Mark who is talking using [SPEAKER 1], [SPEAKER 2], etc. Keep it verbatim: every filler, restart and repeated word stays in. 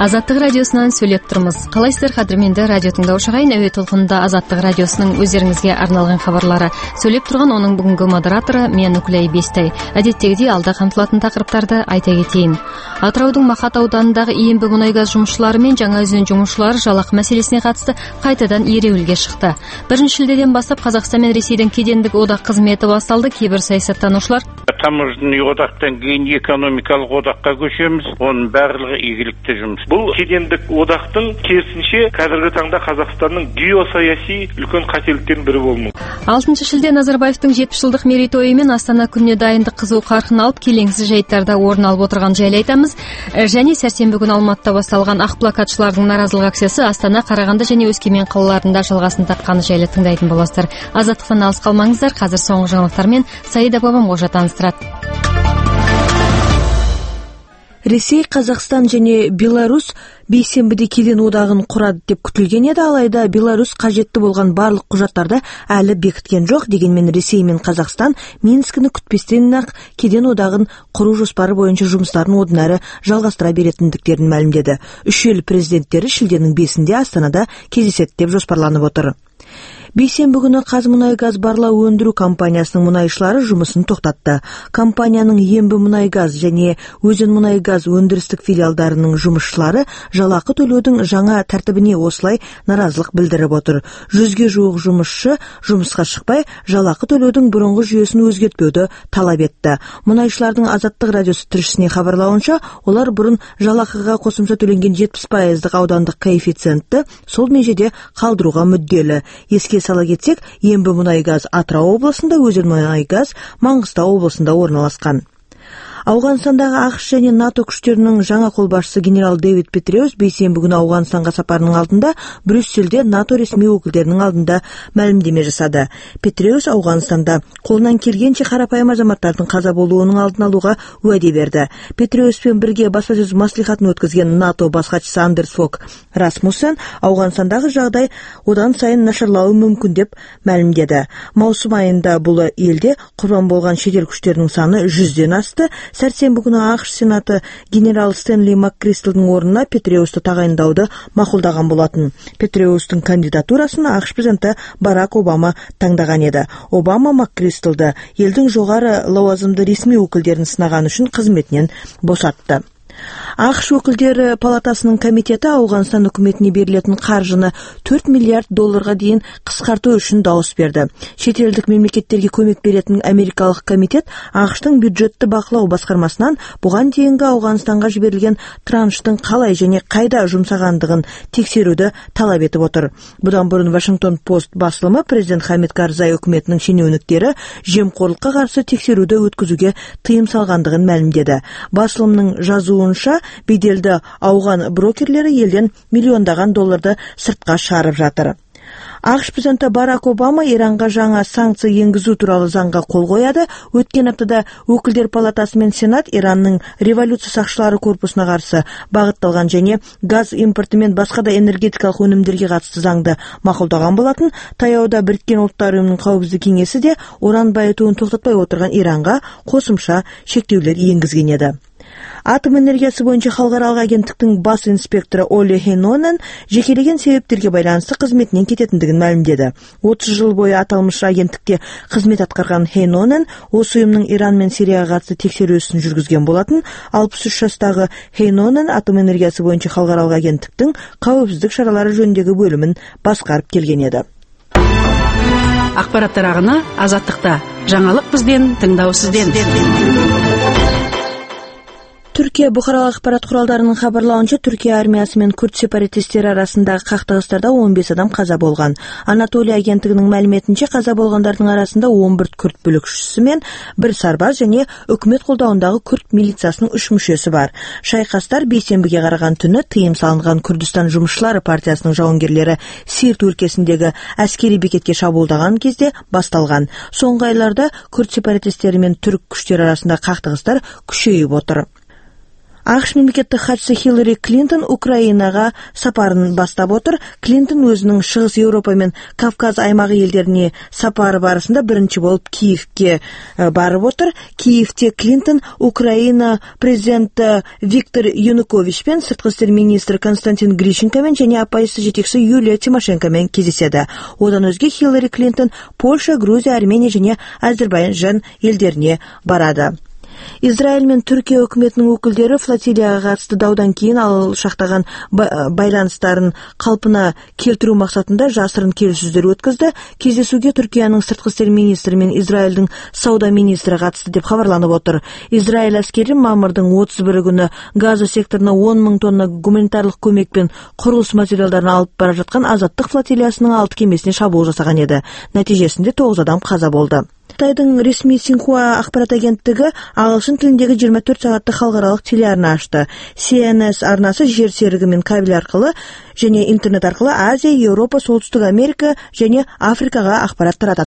[SPEAKER 1] Азаттык радиосунан сүйлөп турмуз. Калайсыздар, кадырменди радио тыңдоочу агайын? Өбөт толкунунда Азаттык радиосунун өздөрүңүзгө арналган кабарлары. Сүйлөп турган онун бүгүнкү модератору мен Укулай Бестай. Адеттегидей алда камтылатын такырыптарды айта кетейин. Атыраудун Махат ауданындагы ийинби мунай газ жумушчулары менен жаңа өзүн жумушчулары жалак маселесине катысты кайтадан эребилге чыкты. биринчи шилдеден баштап Казакстан менен Ресейдин кедендик одак кызмети башталды. Кээ бир саясаттануучулар
[SPEAKER 2] таможенный одактан кийин экономикалык одакка көчөбүз. Онун баардыгы ийгиликтүү жумуш. Бул кедендик одактын керисинче казыркы таңда Казакстандын геосаясий үлкөн кателиктеринин бири болмок.
[SPEAKER 1] алтынчы шилде Назарбаевдин жетимиш жылдык мерейтою менен Астана күнүнө дайындык кызуу каркын алып, келеңсиз жайттарда орун алып отурган жайлы айтабыз. Және сәрсенбі күнү Алматыда башталган ак плакатчылардын нааразылык акциясы Астана, Караганда және Өскемен калаларында жалгасын тапканы жайлы тыңдайтын болосуздар. Азаттыктан алыс калмаңыздар. Азыр соңку жаңылыктар менен Саида бабам кошо таныстырат.
[SPEAKER 3] Ресей, Казакстан және Беларусь бейсенбіде кеден одағын құрады деп күтілген еді, алайда Беларусь қажетті болған барлық құжаттарды әлі бекіткен жоқ. Дегенмен Ресей мен Казакстан Минскіні күтпестен-ақ кеден одағын құру жоспары бойынша жұмыстарын одан әрі жалғастыра беретіндіктерін мәлімдеді. Үш ел президенттері шілденің бесінде Астанада кездеседі деп жоспарланып отыр. Бейсенбі күні Қазмұнайгаз барлау өндіру компаниясының мұнайшылары жұмысын тоқтатты. Компанияның Ембімұнайгаз және Өзенмұнайгаз өндірістік филиалдарының жұмысшылары жалақы төлеудің жаңа тәртібіне осылай наразылық білдіріп отыр. Жүзге жуық жұмысшы жұмысқа шықпай, жалақы төлеудің бұрынғы жүйесін өзгертпеуді талап етті. Мұнайшылардың Азаттық радиосы тілшісіне хабарлауынша, олар бұрын жалақыға қосымша төленген жетпіс пайыздық аудандық коэффициентті сол межеде қалдыруға мүдделі. Еске сала кетсек, Ембімұнайгаз Атырау облысында, Өзенмұнайгаз Маңғыстау облысында орналасқан. Ауғанстандағы ақш және НАТО күштерінің жаңа қолбасшысы генерал Дэвид Петреус бейсенбі күні Ауғанстанға сапарының алдында Брюссельде НАТО ресми өкілдерінің алдында мәлімдеме жасады. Петреус Ауғанстанда қолынан келгенше қарапайым азаматтардың қаза болуының алдын алуға уәде берді. Петреуспен бірге баспасөз маслихатын өткізген НАТО бас хатшысы Андерс Фок Расмуссен Ауғанстандағы жағдай одан сайын нашарлауы мүмкін деп мәлімдеді. Маусым айында бұл елде құрбан болған шетел күштерінің саны жүзден асты. Сәрсенбі күні ақш Сенаты генерал Стэнли Маккристалдың орнына Петреусты тағайындауды мақұлдаған болатын. Петреустың кандидатурасын ақш президенті Барак Обама таңдаған еді. Обама Маккристалды елдің жоғары лауазымды ресми өкілдерін сынаған үшін қызметінен босатты. ақш өкілдері палатасының комитеті Ауғанстан үкіметіне берілетін қаржыны төрт миллиард долларға дейін қысқарту үшін дауыс берді. Шетелдік мемлекеттерге көмек беретін америкалық комитет ақштың бюджетті бақылау басқармасынан бұған дейінгі Ауғанстанға жіберілген транштың қалай және қайда жұмсағандығын тексеруді талап етіп отыр. Бұдан бұрын Вашингтон Пост басылымы президент Хамид Карзай үкіметінің шенеуніктері жемқорлыққа қарсы тексеруді өткізуге тыйым салғандығын мәлімдеді. Басылымның жазуынша беделді ауған брокерлері елден миллиондаған долларды сыртқа шығарып жатыр. ақш президенті Барак Обама Иранға жаңа санкция енгізу туралы заңға қол қояды. Өткен аптада өкілдер палатасы мен Сенат Иранның революция сақшылары корпусына қарсы бағытталған және газ импорты мен басқа да энергетикалық өнімдерге қатысты заңды мақұлдаған болатын. Таяуда Біріккен ұлттар ұйымының қауіпсіздік кеңесі де уран байытуын тоқтатпай отырған Иранға қосымша шектеулер енгізген еді. Атом энергиясы бойынша халықаралық агенттіктің бас инспекторы Олли Хейнонен жекелеген себептерге байланысты қызметінен кететіндігін мәлімдеді. отыз жыл бойы аталмыш агенттікте қызмет атқарған Хейнонен осы ұйымның Иран мен Сирияға қатысты тексеру ісін жүргізген болатын. алпыс үш жастағы Хейнонен атом энергиясы бойынша халықаралық агенттіктің қауіпсіздік шаралары жөніндегі бөлімін басқарып келген еді.
[SPEAKER 4] Ақпараттар ағыны Азаттықта. Жаңалық бізден, тыңдау сізден.
[SPEAKER 3] Түркия бұқаралық ақпарат құралдарының хабарлауынша, Түркия армиясы мен күрд сепаратистері арасындағы қақтығыстарда он бес адам қаза болған. Анатолия агенттігінің мәліметінше, қаза болғандардың арасында он бір күрд бүлікшісі мен бір сарбаз және үкімет қолдауындағы күрд милициясының үш мүшесі бар. Шайқастар бейсенбіге қараған түні тыйым салынған Күрдістан жұмысшылары партиясының жауынгерлері Сирт өлкесіндегі әскери бекетке шабуылдаған кезде басталған. Соңғы айларда күрд сепаратистері мен түрік күштері арасында қақтығыстар күшейіп отыр. АКШ мемлекеттік хатшысы Хиллари Клинтон Украинаға сапарын бастап отыр. Клинтон өзінің Шығыс Еуропа мен Кавказ аймағы елдеріне сапары барысында бірінші болып Киевке барып отыр. Киевте Клинтон Украина президенті Виктор Януковичпен, сыртқы істер министрі Константин Грищенкомен және оппозиция жетекшісі Юлия Тимошенкомен кездеседі. Одан өзге Хиллари Клинтон Польша, Грузия, Армения және Әзербайжан елдеріне барады. Израиль мен Түркия үкіметінің өкілдері флотилияға қатысты даудан кейін алшақтаған байланыстарын қалпына келтіру мақсатында жасырын келіссөздер өткізді. Кездесуге Түркияның сыртқы істер министрі мен Израильдің сауда министрі қатысты деп хабарланып отыр. Израиль әскері мамырдың отыз бірі күні Газа секторына он мың тонна гуманитарлық көмек пен құрылыс материалдарын алып бара жатқан азаттық флотилиясының алты кемесіне шабуыл жасаған еді. Нәтижесінде тоғыз адам қаза болды. Қытайдың ресми Синьхуа ақпарат агенттігі ағылшын тіліндегі жиырма төрт сағатты халықаралық телеарна ашты. си эн эс арнасы жер серігі мен кабель арқылы және интернет арқылы Азия, Еуропа, Солтүстік Америка және Африкаға ақпарат таратады.